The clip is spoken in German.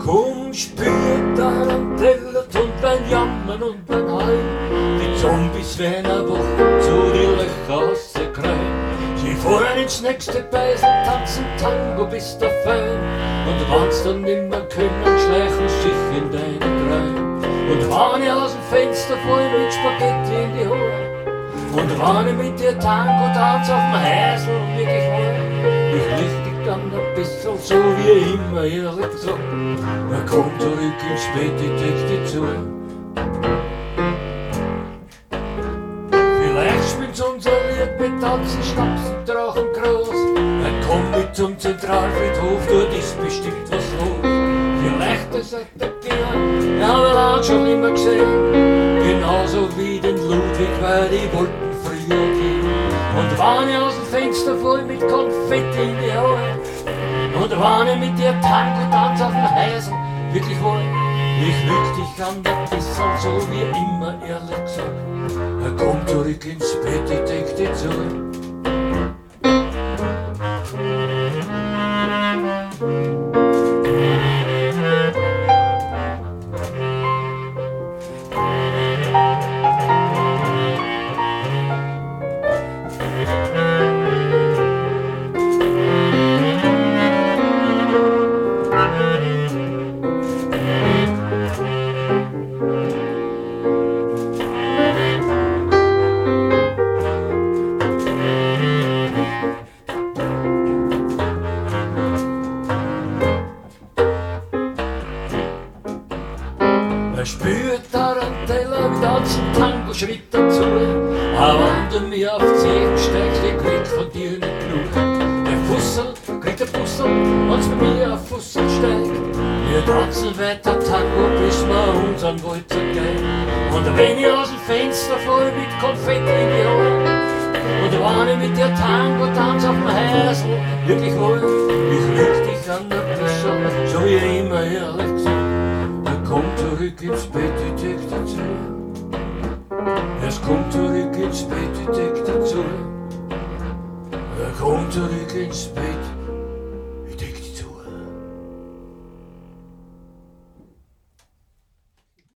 Komm später am Teller und beim Jammern und beim Heim. Die Zombies werden eine Woche zu die Löcher rausgekreien. Sie fahren ins nächste Beisel, tanzen Tango bis der Fein. Und wenn's dann nimmer können, schleichen sich in deine Träume. Und wenn ich aus dem Fenster fall mit Spaghetti in die Haare. Und wenn ich mit dir Tango tanze auf dem Häusl wirklich wohl. Ich richtig dann ein bisschen so wie immer, ehrlich gesagt. Komm zurück ins Bett, ich deck dich zu. Vielleicht spielt's unser Lied mit Tanzen, Schnapsen, Drachen groß. Komm mit zum Zentralfriedhof, dort ist bestimmt was los. Vielleicht ist er der Georg, ja, wir haben schon immer gesehen. Genauso wie den Ludwig, weil die wollten früher gehen. Und wenn ich aus dem Fenster voll mit Konfetti in die Haare. Und wenn ich mit dir Tango tanze auf dem Häusl, wirklich wohl. Ich lüg dich an der Bissel, so wie immer, ehrlich gesagt. Komm zurück ins Bett, ich deck dich zu. Spürt Tarantella mit ganzen Tango-Schritt dazu. Aber wenn du mir auf die Zehen steigst, ich krieg von dir nicht genug. Der Fussel kriegt der Fussel, wenn's bei mir auf Fussel steigt. Wir tanzen weiter Tango, bis wir unseren Walzer gehen. Und wenn ich aus dem Fenster fall mit Konfetti in die Haare. Und wenn ich mit dir Tango tanze auf dem Häusl, wirklich wohl. Ich lüg dich an der Bissel, so wie immer, ehrlich gesagt. Komm zurück ins Bett, ich deck dich zu. Es kommt zurück ins Bett, ich deck dich zu. Komm zurück ins Bett.